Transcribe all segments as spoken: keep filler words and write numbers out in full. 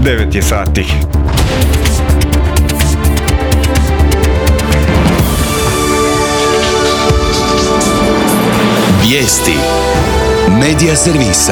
devet je sati. Vijesti Medija servisa.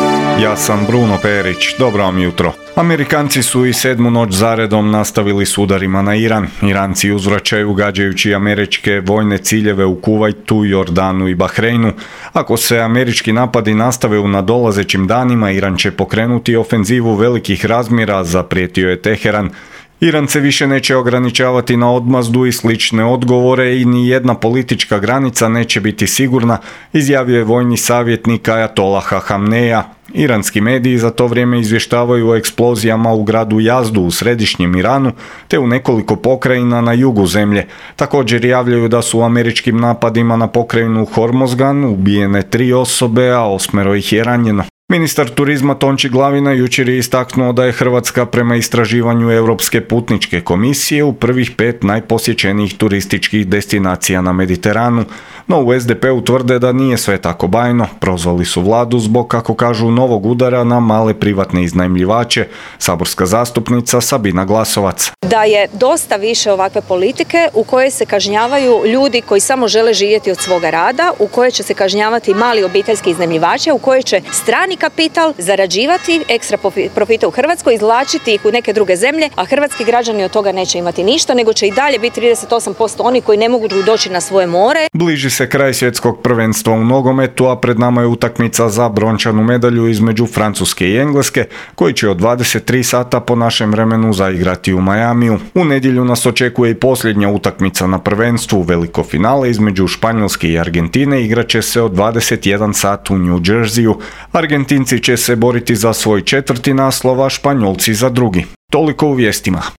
Ja sam Bruno Perić, dobro vam jutro. Amerikanci su i sedmu noć zaredom nastavili s udarima na Iran. Iranci uzvraćaju gađajući američke vojne ciljeve u Kuvajtu, Jordanu i Bahreinu. Ako se američki napadi nastave u nadolazećim danima, Iran će pokrenuti ofenzivu velikih razmjera, zaprijetio je Teheran. Iran se više neće ograničavati na odmazdu i slične odgovore i ni jedna politička granica neće biti sigurna, izjavio je vojni savjetnik Ajatolaha Hamneja. Iranski mediji za to vrijeme izvještavaju o eksplozijama u gradu Jazdu u središnjem Iranu te u nekoliko pokrajina na jugu zemlje. Također javljaju da su u američkim napadima na pokrajinu Hormozgan ubijene tri osobe, a osmero ih je ranjeno. Ministar turizma Tonči Glavina jučer je istaknuo da je Hrvatska prema istraživanju Europske putničke komisije u prvih pet najposjećenijih turističkih destinacija na Mediteranu, no u es de pe u tvrde da nije sve tako bajno. Prozvali su vladu zbog, kako kažu, novog udara na male privatne iznajmljivače. Saborska zastupnica Sabina Glasovac. Da je dosta više ovakve politike u kojoj se kažnjavaju ljudi koji samo žele živjeti od svoga rada, u kojoj će se kažnjavati mali obiteljski iznajmljivači, u kojoj će strani kapital zarađivati ekstra profite u Hrvatskoj, izvlačiti ih u neke druge zemlje, a hrvatski građani od toga neće imati ništa, nego će i dalje biti trideset osam posto oni koji ne mogu doći na svoje more. Bliži se kraj svjetskog prvenstva u nogometu, a pred nama je utakmica za brončanu medalju između Francuske i Engleske, koji će od dvadeset tri sata po našem vremenu zaigrati u Majamiju. U nedjelju nas očekuje i posljednja utakmica na prvenstvu, veliko finale između Španjolske i Argentine igraće se od dvadeset jedan sat u New Jerseyu. Argentinci će se boriti za svoj četvrti naslov, a Španjolci za drugi. Toliko u vijestima.